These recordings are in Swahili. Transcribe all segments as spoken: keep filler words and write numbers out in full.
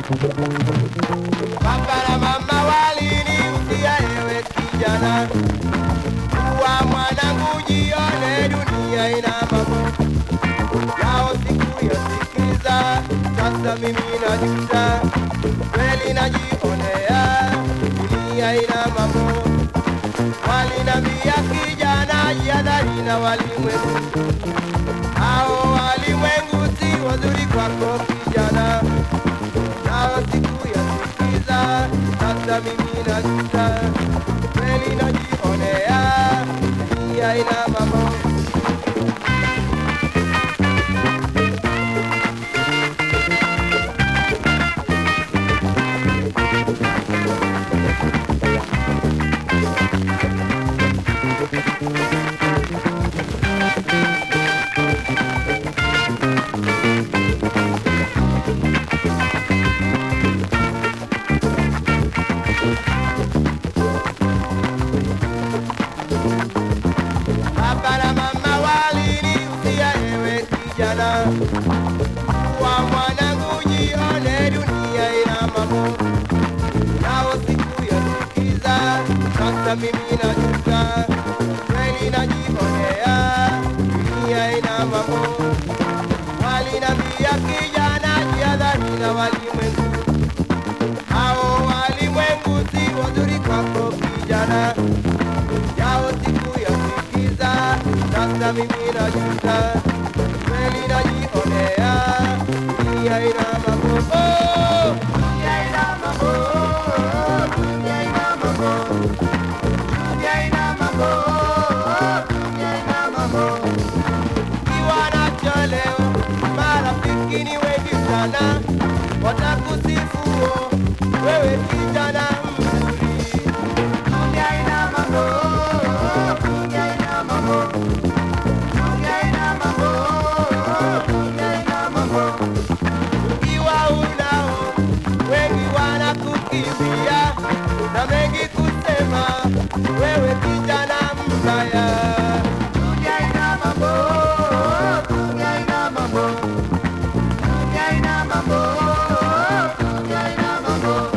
Papa na mama walinihusia ewe kijana, kuwa mwanangu jione dunia ina mambo yao sikuyasikiza. Sasa mimi najuta, kweli najionea dunia ina mambo. Walinambia kijana jihadhari na walimwengu, hao walimwengu si wazuri kwako kijana, nao sikuyasikiza. Sasa mimi najuta, kweli najionea dunia ina mambo. Papa na mama walinihusia ewe kijana, kuwa mwanangu jione dunia ina mambo, nao sikuyasikiza. Sasa mimi najuta, kweli najionea dunia ina mambo. Walinambia kijana jihadhari na walimwengu, hao walimwengu si wazuri kwako kijana, yao sikuyasikiza. Sasa mimi najuta, kweli najionea dunia ina mambo. Oh, dunia ina mambo, dunia ina mambo, dunia ina mambo, dunia ina mambo. Kiwa nacho leo, marafiki ni wengi sana, watakusifu wewe kijana mzuri. Dunia ina mambo, dunia ina mambo, dunia ina mambo, dunia ina mambo. Ukiwa unao wengi wanakukimbia na mengi kusema, wewe kijana mbaya. Dunia ina mambo, dunia ina mambo, dunia ina mambo, dunia ina mambo.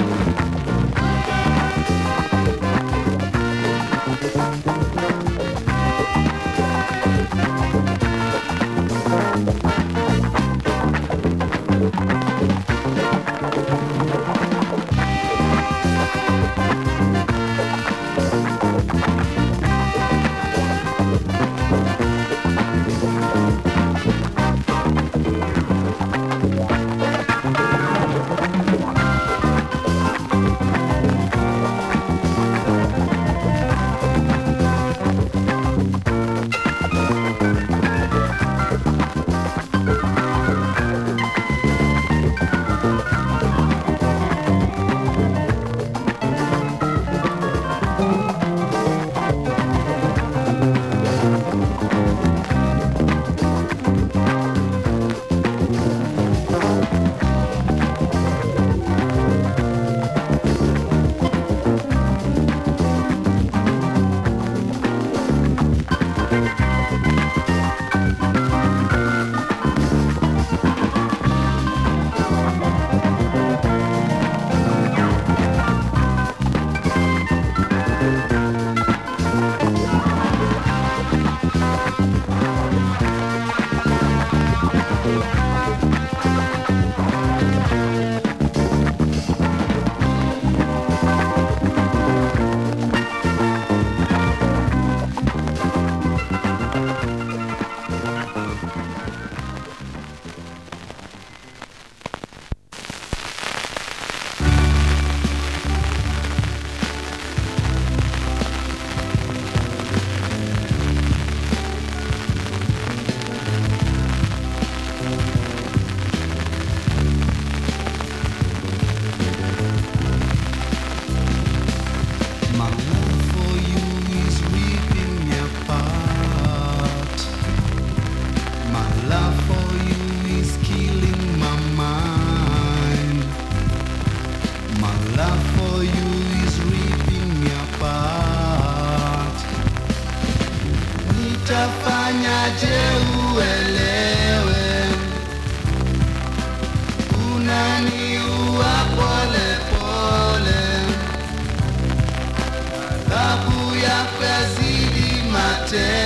Utafanyaje uelewe, unaniua tena.